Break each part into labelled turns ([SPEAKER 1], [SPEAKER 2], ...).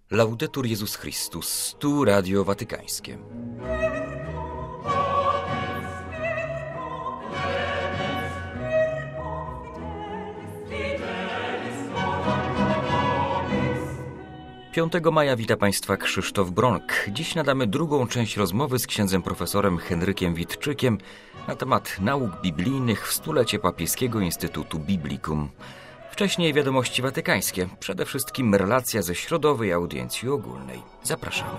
[SPEAKER 1] Laudetur Jezus Chrystus, tu Radio Watykańskie. Piątego maja wita Państwa Krzysztof Bronk. Dziś nadamy drugą część rozmowy z księdzem profesorem Henrykiem Witczykiem na temat nauk biblijnych w stulecie Papieskiego Instytutu Biblicum. Wcześniej wiadomości watykańskie, przede wszystkim relacja ze środowej audiencji ogólnej. Zapraszamy.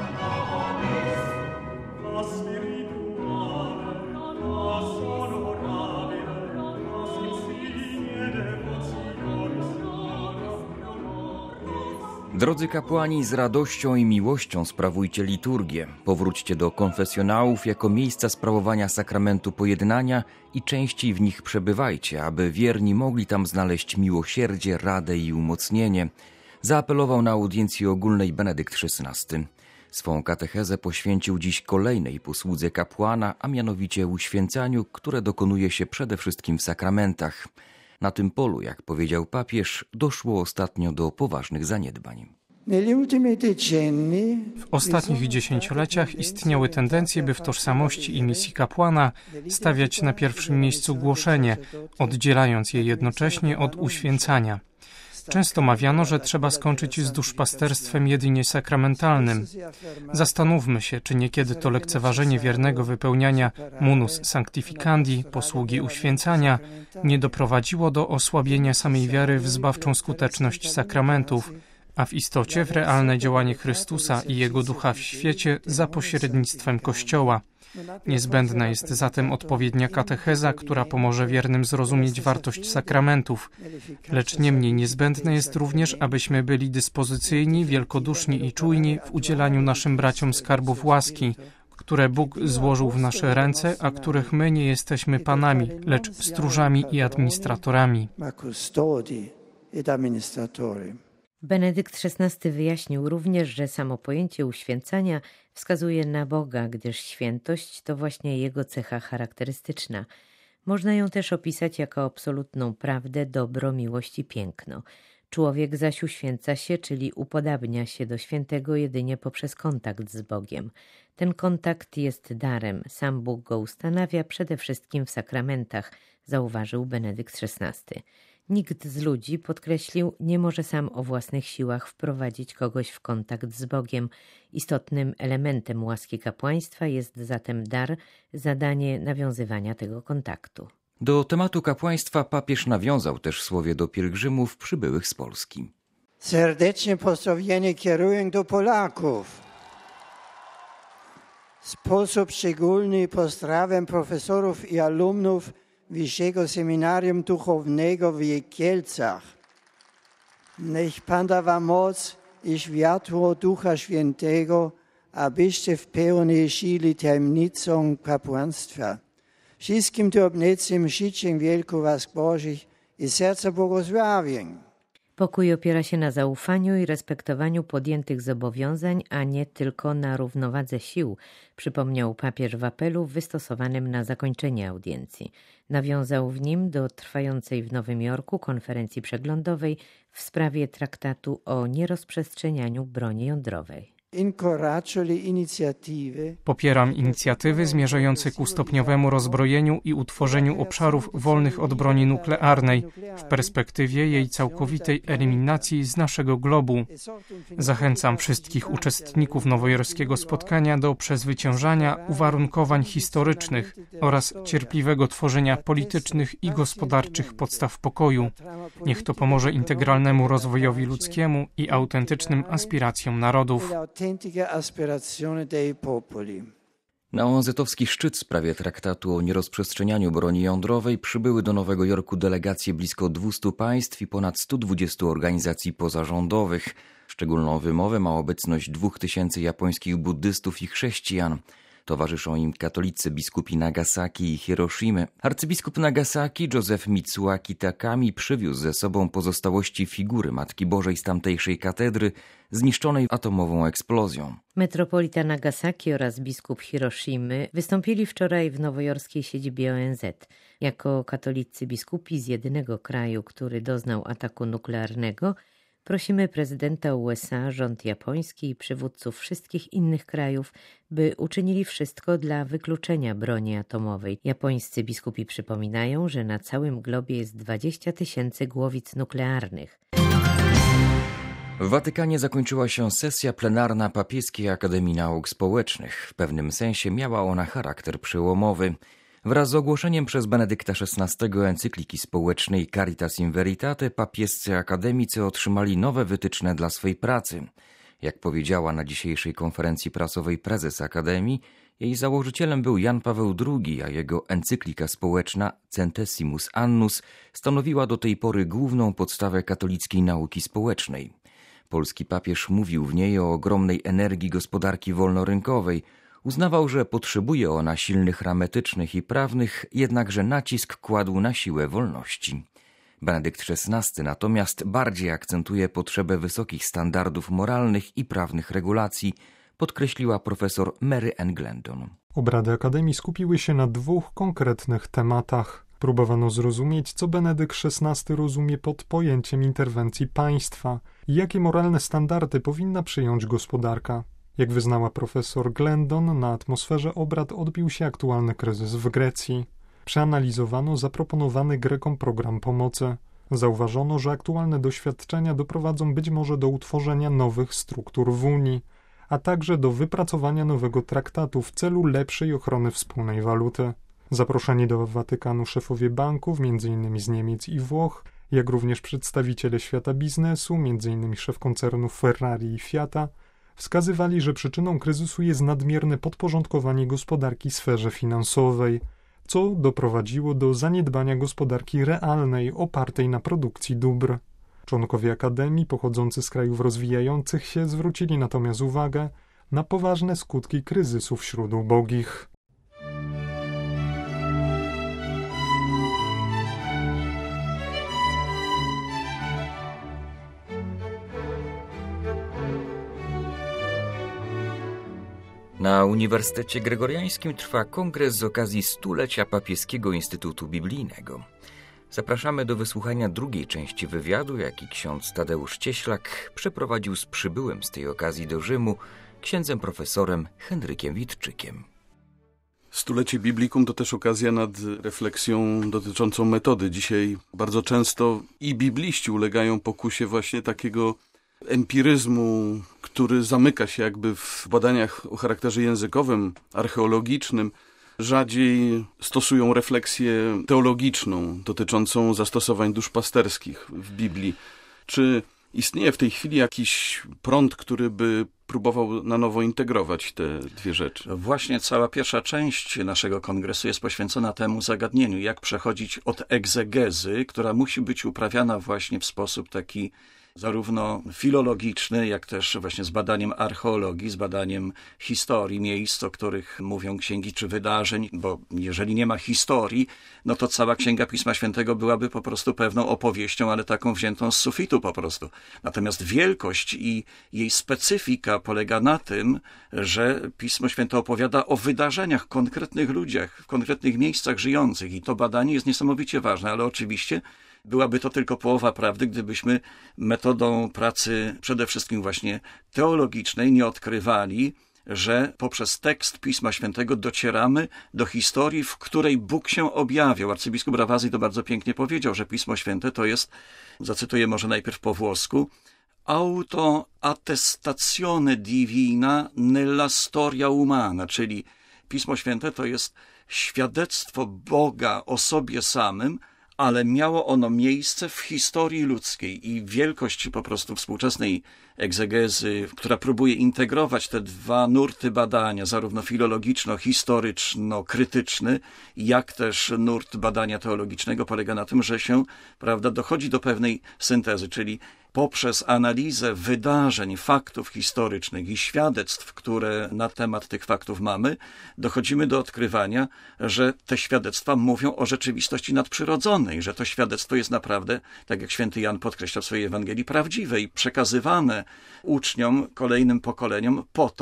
[SPEAKER 1] Drodzy kapłani, z radością i miłością sprawujcie liturgię. Powróćcie do konfesjonałów jako miejsca sprawowania sakramentu pojednania i częściej w nich przebywajcie, aby wierni mogli tam znaleźć miłosierdzie, radę i umocnienie. Zaapelował na audiencji ogólnej Benedykt XVI. Swą katechezę poświęcił dziś kolejnej posłudze kapłana, a mianowicie uświęcaniu, które dokonuje się przede wszystkim w sakramentach. Na tym polu, jak powiedział papież, doszło ostatnio do poważnych zaniedbań.
[SPEAKER 2] W ostatnich dziesięcioleciach istniały tendencje, by w tożsamości i misji kapłana stawiać na pierwszym miejscu głoszenie, oddzielając je jednocześnie od uświęcania. Często mawiano, że trzeba skończyć z duszpasterstwem jedynie sakramentalnym. Zastanówmy się, czy niekiedy to lekceważenie wiernego wypełniania munus sanctificandi, posługi uświęcania, nie doprowadziło do osłabienia samej wiary w zbawczą skuteczność sakramentów, a w istocie w realne działanie Chrystusa i Jego Ducha w świecie za pośrednictwem Kościoła. Niezbędna jest zatem odpowiednia katecheza, która pomoże wiernym zrozumieć wartość sakramentów, lecz niemniej niezbędne jest również, abyśmy byli dyspozycyjni, wielkoduszni i czujni w udzielaniu naszym braciom skarbów łaski, które Bóg złożył w nasze ręce, a których my nie jesteśmy panami, lecz stróżami i administratorami.
[SPEAKER 3] Benedykt XVI wyjaśnił również, że samo pojęcie uświęcania wskazuje na Boga, gdyż świętość to właśnie Jego cecha charakterystyczna. Można ją też opisać jako absolutną prawdę, dobro, miłość i piękno. Człowiek zaś uświęca się, czyli upodabnia się do świętego jedynie poprzez kontakt z Bogiem. Ten kontakt jest darem, sam Bóg go ustanawia przede wszystkim w sakramentach, zauważył Benedykt XVI. Nikt z ludzi, podkreślił, nie może sam o własnych siłach wprowadzić kogoś w kontakt z Bogiem. Istotnym elementem łaski kapłaństwa jest zatem dar, zadanie nawiązywania tego kontaktu.
[SPEAKER 1] Do tematu kapłaństwa papież nawiązał też w słowie do pielgrzymów przybyłych z Polski.
[SPEAKER 4] Serdecznie pozdrowienie kieruję do Polaków. W sposób szczególny pozdrawiam profesorów i alumnów Wyższego Seminarium Duchownego w Kielcach. Niech Pan da wam moc i światło Ducha Świętego, abyście w pełni żyli tajemnicą kapłaństwa. Wszystkim tu obecnym życzę wielku łask Bożych i serca błogosławień.
[SPEAKER 3] Pokój opiera się na zaufaniu i respektowaniu podjętych zobowiązań, a nie tylko na równowadze sił, przypomniał papież w apelu wystosowanym na zakończenie audiencji. Nawiązał w nim do trwającej w Nowym Jorku konferencji przeglądowej w sprawie traktatu o nierozprzestrzenianiu broni jądrowej.
[SPEAKER 2] Popieram inicjatywy zmierzające ku stopniowemu rozbrojeniu i utworzeniu obszarów wolnych od broni nuklearnej w perspektywie jej całkowitej eliminacji z naszego globu. Zachęcam wszystkich uczestników nowojorskiego spotkania do przezwyciężania uwarunkowań historycznych oraz cierpliwego tworzenia politycznych i gospodarczych podstaw pokoju. Niech to pomoże integralnemu rozwojowi ludzkiemu i autentycznym aspiracjom narodów.
[SPEAKER 1] Na ONZ-owski szczyt w sprawie traktatu o nierozprzestrzenianiu broni jądrowej przybyły do Nowego Jorku delegacje blisko 200 państw i ponad 120 organizacji pozarządowych. Szczególną wymowę ma obecność 2000 japońskich buddystów i chrześcijan. Towarzyszą im katolicy biskupi Nagasaki i Hiroshimy. Arcybiskup Nagasaki, Joseph Mitsuaki Takami, przywiózł ze sobą pozostałości figury Matki Bożej z tamtejszej katedry, zniszczonej atomową eksplozją.
[SPEAKER 3] Metropolita Nagasaki oraz biskup Hiroshimy wystąpili wczoraj w nowojorskiej siedzibie ONZ. Jako katolicy biskupi z jedynego kraju, który doznał ataku nuklearnego, Prosimy prezydenta USA, rząd japoński i przywódców wszystkich innych krajów, by uczynili wszystko dla wykluczenia broni atomowej. Japońscy biskupi przypominają, że na całym globie jest 20 000 głowic nuklearnych.
[SPEAKER 1] W Watykanie zakończyła się sesja plenarna Papieskiej Akademii Nauk Społecznych. W pewnym sensie miała ona charakter przełomowy. Wraz z ogłoszeniem przez Benedykta XVI encykliki społecznej Caritas in Veritate papiescy akademicy otrzymali nowe wytyczne dla swej pracy. Jak powiedziała na dzisiejszej konferencji prasowej prezes Akademii, jej założycielem był Jan Paweł II, a jego encyklika społeczna Centesimus Annus stanowiła do tej pory główną podstawę katolickiej nauki społecznej. Polski papież mówił w niej o ogromnej energii gospodarki wolnorynkowej. Uznawał, że potrzebuje ona silnych ram etycznych i prawnych, jednakże nacisk kładł na siłę wolności. Benedykt XVI natomiast bardziej akcentuje potrzebę wysokich standardów moralnych i prawnych regulacji, podkreśliła profesor Mary Ann Glendon.
[SPEAKER 5] Obrady Akademii skupiły się na 2 konkretnych tematach. Próbowano zrozumieć, co Benedykt XVI rozumie pod pojęciem interwencji państwa i jakie moralne standardy powinna przyjąć gospodarka. Jak wyznała profesor Glendon, na atmosferze obrad odbił się aktualny kryzys w Grecji. Przeanalizowano zaproponowany Grekom program pomocy. Zauważono, że aktualne doświadczenia doprowadzą być może do utworzenia nowych struktur w Unii, a także do wypracowania nowego traktatu w celu lepszej ochrony wspólnej waluty. Zaproszeni do Watykanu szefowie banków, m.in. z Niemiec i Włoch, jak również przedstawiciele świata biznesu, m.in. szef koncernów Ferrari i Fiata, wskazywali, że przyczyną kryzysu jest nadmierne podporządkowanie gospodarki sferze finansowej, co doprowadziło do zaniedbania gospodarki realnej opartej na produkcji dóbr. Członkowie Akademii pochodzący z krajów rozwijających się zwrócili natomiast uwagę na poważne skutki kryzysu wśród ubogich.
[SPEAKER 1] Na Uniwersytecie Gregoriańskim trwa kongres z okazji 100-lecia Papieskiego Instytutu Biblijnego. Zapraszamy do wysłuchania drugiej części wywiadu, jaki ksiądz Tadeusz Cieślak przeprowadził z przybyłym z tej okazji do Rzymu księdzem profesorem Henrykiem Witczykiem.
[SPEAKER 6] 100-lecie Biblikum to też okazja nad refleksją dotyczącą metody. Dzisiaj bardzo często i bibliści ulegają pokusie właśnie takiego empiryzmu, który zamyka się jakby w badaniach o charakterze językowym, archeologicznym. Rzadziej stosują refleksję teologiczną dotyczącą zastosowań duszpasterskich w Biblii. Czy istnieje w tej chwili jakiś prąd, który by próbował na nowo integrować te dwie rzeczy?
[SPEAKER 7] Właśnie cała pierwsza część naszego kongresu jest poświęcona temu zagadnieniu, jak przechodzić od egzegezy, która musi być uprawiana właśnie w sposób taki zarówno filologiczny, jak też właśnie z badaniem archeologii, z badaniem historii, miejsc, o których mówią księgi czy wydarzeń, bo jeżeli nie ma historii, no to cała Księga Pisma Świętego byłaby po prostu pewną opowieścią, ale taką wziętą z sufitu po prostu. Natomiast wielkość i jej specyfika polega na tym, że Pismo Święte opowiada o wydarzeniach, konkretnych ludziach, w konkretnych miejscach żyjących i to badanie jest niesamowicie ważne, ale oczywiście byłaby to tylko połowa prawdy, gdybyśmy metodą pracy przede wszystkim właśnie teologicznej nie odkrywali, że poprzez tekst Pisma Świętego docieramy do historii, w której Bóg się objawiał. Arcybiskup Ravasi to bardzo pięknie powiedział, że Pismo Święte to jest, zacytuję może najpierw po włosku, autoattestazione divina nella storia umana, czyli Pismo Święte to jest świadectwo Boga o sobie samym, ale miało ono miejsce w historii ludzkiej i wielkość po prostu współczesnej egzegezy, która próbuje integrować te dwa nurty badania, zarówno filologiczno-historyczno-krytyczny, jak też nurt badania teologicznego, polega na tym, że się, prawda, dochodzi do pewnej syntezy, czyli poprzez analizę wydarzeń, faktów historycznych i świadectw, które na temat tych faktów mamy, dochodzimy do odkrywania, że te świadectwa mówią o rzeczywistości nadprzyrodzonej, że to świadectwo jest naprawdę, tak jak święty Jan podkreśla w swojej Ewangelii, prawdziwe i przekazywane uczniom, kolejnym pokoleniom po to,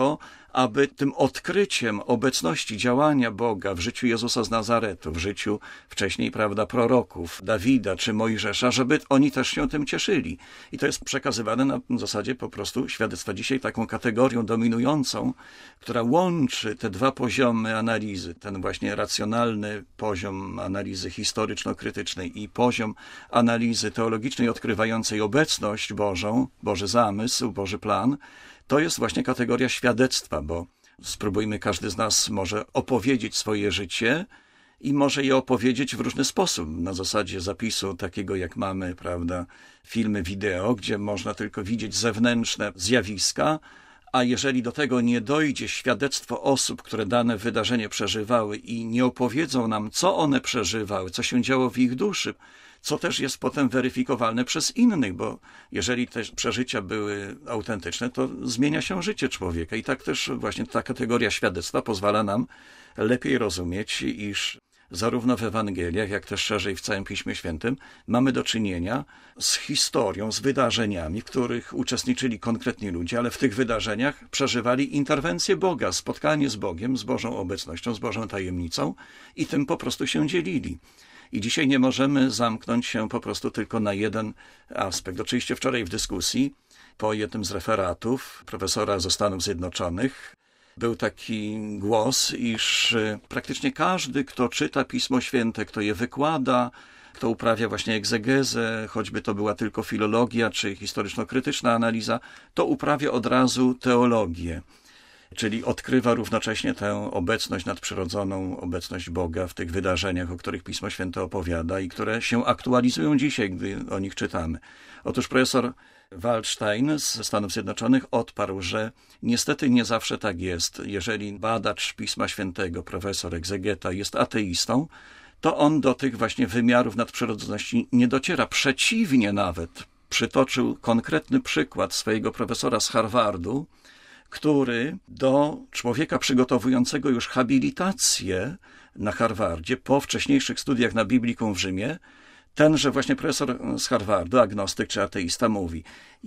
[SPEAKER 7] aby tym odkryciem obecności działania Boga w życiu Jezusa z Nazaretu, w życiu wcześniej, prawda, proroków, Dawida czy Mojżesza, żeby oni też się tym cieszyli. I to jest przekazywane na zasadzie po prostu świadectwa. Dzisiaj taką kategorią dominującą, która łączy te dwa poziomy analizy, ten właśnie racjonalny poziom analizy historyczno-krytycznej i poziom analizy teologicznej odkrywającej obecność Bożą, Boży zamysł, Boży plan, to jest właśnie kategoria świadectwa, bo spróbujmy, każdy z nas może opowiedzieć swoje życie i może je opowiedzieć w różny sposób, na zasadzie zapisu takiego, jak mamy, prawda, filmy wideo, gdzie można tylko widzieć zewnętrzne zjawiska, a jeżeli do tego nie dojdzie świadectwo osób, które dane wydarzenie przeżywały i nie opowiedzą nam, co one przeżywały, co się działo w ich duszy, co też jest potem weryfikowalne przez innych, bo jeżeli te przeżycia były autentyczne, to zmienia się życie człowieka. I tak też właśnie ta kategoria świadectwa pozwala nam lepiej rozumieć, iż zarówno w Ewangeliach, jak też szerzej w całym Piśmie Świętym mamy do czynienia z historią, z wydarzeniami, w których uczestniczyli konkretni ludzie, ale w tych wydarzeniach przeżywali interwencję Boga, spotkanie z Bogiem, z Bożą obecnością, z Bożą tajemnicą i tym po prostu się dzielili. I dzisiaj nie możemy zamknąć się po prostu tylko na jeden aspekt. Oczywiście wczoraj w dyskusji po jednym z referatów profesora ze Stanów Zjednoczonych był taki głos, iż praktycznie każdy, kto czyta Pismo Święte, kto je wykłada, kto uprawia właśnie egzegezę, choćby to była tylko filologia czy historyczno-krytyczna analiza, to uprawia od razu teologię. Czyli odkrywa równocześnie tę obecność nadprzyrodzoną, obecność Boga w tych wydarzeniach, o których Pismo Święte opowiada i które się aktualizują dzisiaj, gdy o nich czytamy. Otóż profesor Waldstein ze Stanów Zjednoczonych odparł, że niestety nie zawsze tak jest. Jeżeli badacz Pisma Świętego, profesor, egzegeta jest ateistą, to on do tych właśnie wymiarów nadprzyrodzoności nie dociera. Przeciwnie nawet, przytoczył konkretny przykład swojego profesora z Harvardu, który do człowieka przygotowującego już habilitację na Harvardzie po wcześniejszych studiach na Biblikum w Rzymie, tenże właśnie profesor z Harvardu, agnostyk czy ateista, mówi: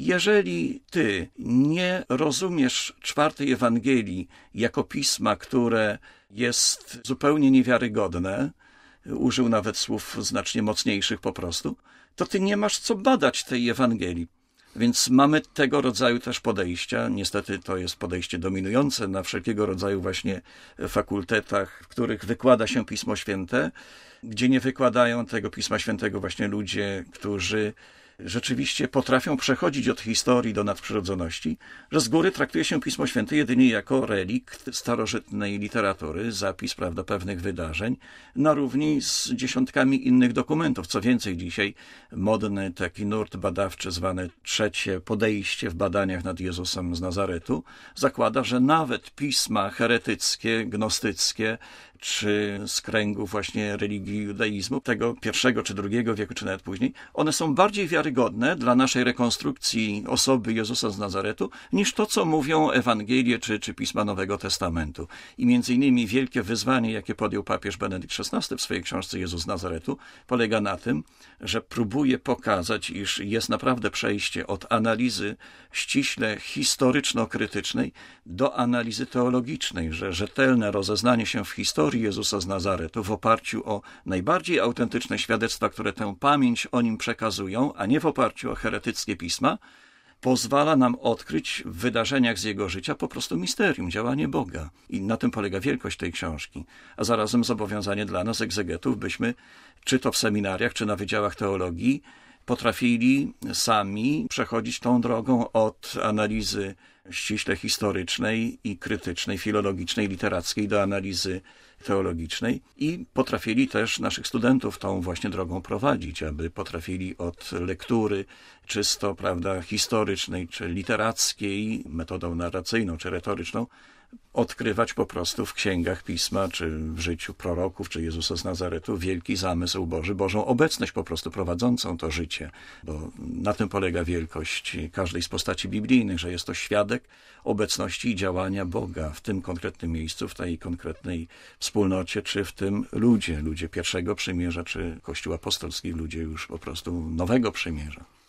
[SPEAKER 7] jeżeli ty nie rozumiesz czwartej Ewangelii jako pisma, które jest zupełnie niewiarygodne, użył nawet słów znacznie mocniejszych po prostu, to ty nie masz co badać tej Ewangelii. Więc mamy tego rodzaju też podejścia. Niestety to jest podejście dominujące na wszelkiego rodzaju właśnie fakultetach, w których wykłada się Pismo Święte, gdzie nie wykładają tego Pisma Świętego właśnie ludzie, którzy rzeczywiście potrafią przechodzić od historii do nadprzyrodzoności, że z góry traktuje się Pismo Święte jedynie jako relikt starożytnej literatury, zapis, prawda, pewnych wydarzeń, na równi z dziesiątkami innych dokumentów. Co więcej, dzisiaj modny taki nurt badawczy zwany trzecie podejście w badaniach nad Jezusem z Nazaretu zakłada, że nawet pisma heretyckie, gnostyckie, czy z kręgów właśnie religii judaizmu, tego I czy II wieku, czy nawet później, one są bardziej wiarygodne dla naszej rekonstrukcji osoby Jezusa z Nazaretu, niż to, co mówią Ewangelie, czy pisma Nowego Testamentu. I między innymi wielkie wyzwanie, jakie podjął papież Benedykt XVI w swojej książce Jezus z Nazaretu, polega na tym, że próbuje pokazać, iż jest naprawdę przejście od analizy ściśle historyczno-krytycznej do analizy teologicznej, że rzetelne rozeznanie się w historii Jezusa z Nazaretu w oparciu o najbardziej autentyczne świadectwa, które tę pamięć o nim przekazują, a nie w oparciu o heretyckie pisma, pozwala nam odkryć w wydarzeniach z jego życia po prostu misterium, działanie Boga. I na tym polega wielkość tej książki. A zarazem zobowiązanie dla nas, egzegetów, byśmy, czy to w seminariach, czy na wydziałach teologii, potrafili sami przechodzić tą drogą od analizy ściśle historycznej i krytycznej, filologicznej, literackiej do analizy teologicznej i potrafili też naszych studentów tą właśnie drogą prowadzić, aby potrafili od lektury czysto, prawda, historycznej czy literackiej, metodą narracyjną czy retoryczną, odkrywać po prostu w księgach Pisma, czy w życiu proroków, czy Jezusa z Nazaretu wielki zamysł Boży, Bożą obecność po prostu prowadzącą to życie, bo na tym polega wielkość każdej z postaci biblijnych, że jest to świadek obecności i działania Boga w tym konkretnym miejscu, w tej konkretnej wspólnocie, czy w tym ludzie pierwszego przymierza, czy Kościół apostolski, ludzie już po prostu nowego przymierza.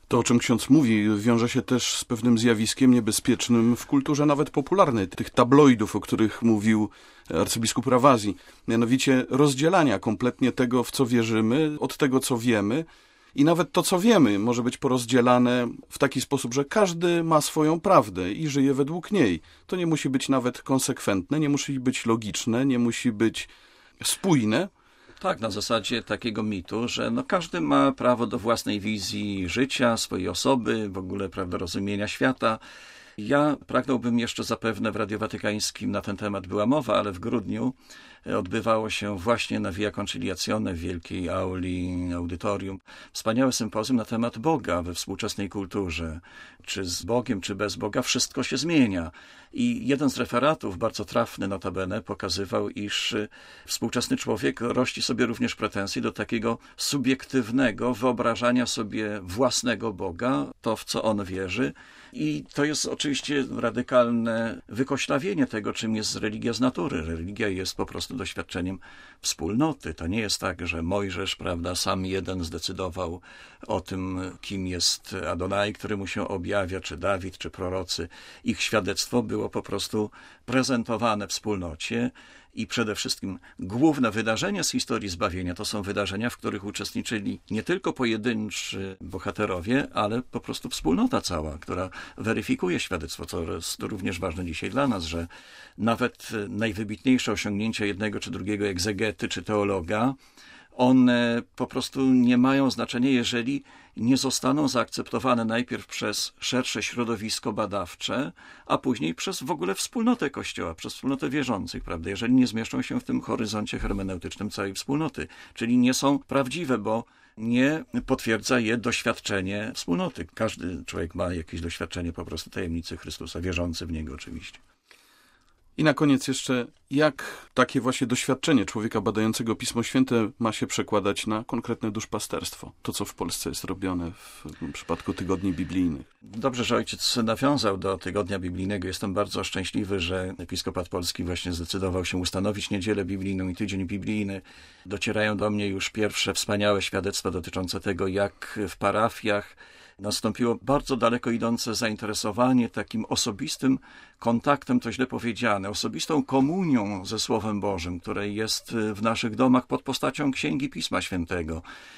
[SPEAKER 6] To, o czym ksiądz mówi, wiąże się też z pewnym zjawiskiem niebezpiecznym w kulturze nawet popularnej, tych tabloidów, o których mówił arcybiskup Rawazji, mianowicie rozdzielania kompletnie tego, w co wierzymy, od tego, co wiemy. I nawet to, co wiemy, może być porozdzielane w taki sposób, że każdy ma swoją prawdę i żyje według niej. To nie musi być nawet konsekwentne, nie musi być logiczne, nie musi być spójne.
[SPEAKER 7] Tak, na zasadzie takiego mitu, że każdy ma prawo do własnej wizji życia, swojej osoby, w ogóle rozumienia świata. Ja pragnąłbym jeszcze, zapewne w Radiu Watykańskim na ten temat była mowa, ale w grudniu odbywało się właśnie na Via Conciliazione w wielkiej auli, audytorium, wspaniałe sympozjum na temat Boga we współczesnej kulturze. Czy z Bogiem, czy bez Boga, wszystko się zmienia. I jeden z referatów, bardzo trafny notabene, pokazywał, iż współczesny człowiek rości sobie również pretensje do takiego subiektywnego wyobrażania sobie własnego Boga, to w co on wierzy. I to jest oczywiście radykalne wykoślawienie tego, czym jest religia z natury. Religia jest po prostu doświadczeniem wspólnoty. To nie jest tak, że Mojżesz, sam jeden zdecydował o tym, kim jest Adonai, który mu się objawia, czy Dawid, czy prorocy. Ich świadectwo było po prostu prezentowane wspólnocie. I przede wszystkim główne wydarzenia z historii zbawienia to są wydarzenia, w których uczestniczyli nie tylko pojedynczy bohaterowie, ale po prostu wspólnota cała, która weryfikuje świadectwo, co jest również ważne dzisiaj dla nas, że nawet najwybitniejsze osiągnięcia jednego czy drugiego egzegety czy teologa, one po prostu nie mają znaczenia, jeżeli nie zostaną zaakceptowane najpierw przez szersze środowisko badawcze, a później przez w ogóle wspólnotę Kościoła, przez wspólnotę wierzących, prawda? Jeżeli nie zmieszczą się w tym horyzoncie hermeneutycznym całej wspólnoty, czyli nie są prawdziwe, bo nie potwierdza je doświadczenie wspólnoty. Każdy człowiek ma jakieś doświadczenie po prostu tajemnicy Chrystusa, wierzący w Niego oczywiście.
[SPEAKER 6] I na koniec jeszcze, jak takie właśnie doświadczenie człowieka badającego Pismo Święte ma się przekładać na konkretne duszpasterstwo? To, co w Polsce jest robione w przypadku tygodni biblijnych.
[SPEAKER 7] Dobrze, że ojciec nawiązał do tygodnia biblijnego. Jestem bardzo szczęśliwy, że Episkopat Polski właśnie zdecydował się ustanowić niedzielę biblijną i tydzień biblijny. Docierają do mnie już pierwsze wspaniałe świadectwa dotyczące tego, jak w parafiach nastąpiło bardzo daleko idące zainteresowanie takim osobistym kontaktem, to źle powiedziane, osobistą komunią ze Słowem Bożym, które jest w naszych domach pod postacią Księgi Pisma Świętego.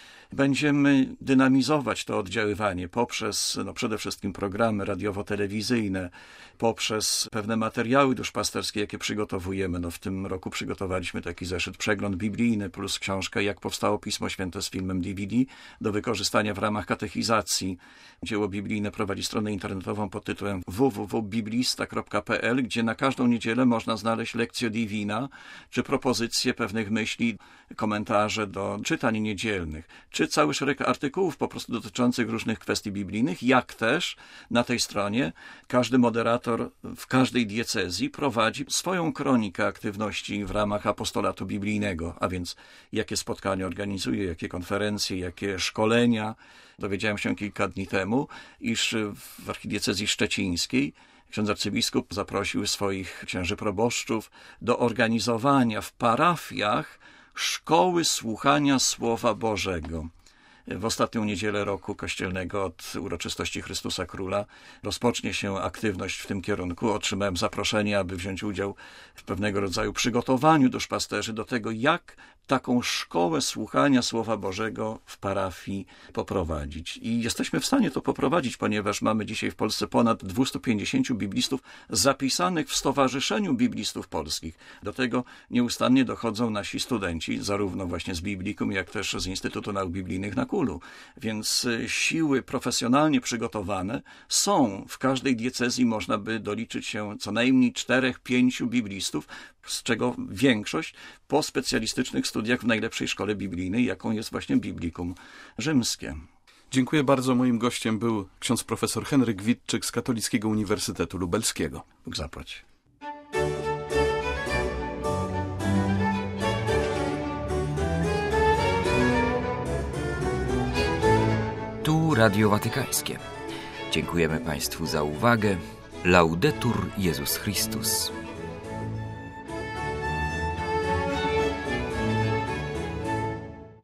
[SPEAKER 7] Będziemy dynamizować to oddziaływanie poprzez przede wszystkim programy radiowo-telewizyjne, poprzez pewne materiały duszpasterskie, jakie przygotowujemy. W tym roku przygotowaliśmy taki zeszyt Przegląd Biblijny plus książkę Jak powstało Pismo Święte z filmem DVD do wykorzystania w ramach katechizacji. Dzieło biblijne prowadzi stronę internetową pod tytułem www.biblista.pl, gdzie na każdą niedzielę można znaleźć lekcję divina, czy propozycje pewnych myśli, komentarze do czytań niedzielnych, czy cały szereg artykułów po prostu dotyczących różnych kwestii biblijnych, jak też na tej stronie każdy moderator w każdej diecezji prowadzi swoją kronikę aktywności w ramach apostolatu biblijnego, a więc jakie spotkania organizuje, jakie konferencje, jakie szkolenia. Dowiedziałem się kilka dni temu, iż w archidiecezji szczecińskiej ksiądz arcybiskup zaprosił swoich księży proboszczów do organizowania w parafiach szkoły słuchania Słowa Bożego. W ostatnią niedzielę roku kościelnego od uroczystości Chrystusa Króla rozpocznie się aktywność w tym kierunku. Otrzymałem zaproszenie, aby wziąć udział w pewnego rodzaju przygotowaniu duszpasterzy do tego, jak taką szkołę słuchania Słowa Bożego w parafii poprowadzić. I jesteśmy w stanie to poprowadzić, ponieważ mamy dzisiaj w Polsce ponad 250 biblistów zapisanych w Stowarzyszeniu Biblistów Polskich. Do tego nieustannie dochodzą nasi studenci, zarówno właśnie z Biblikum, jak też z Instytutu Nauk Biblijnych na Kulu. Więc siły profesjonalnie przygotowane są. W każdej diecezji można by doliczyć się co najmniej 4-5 biblistów, z czego większość po specjalistycznych studiach w najlepszej szkole biblijnej, jaką jest właśnie Biblikum Rzymskie.
[SPEAKER 6] Dziękuję bardzo. Moim gościem był ksiądz profesor Henryk Witczyk z Katolickiego Uniwersytetu Lubelskiego.
[SPEAKER 7] Bóg zapłać.
[SPEAKER 1] Tu Radio Watykańskie. Dziękujemy Państwu za uwagę. Laudetur Jezus Chrystus.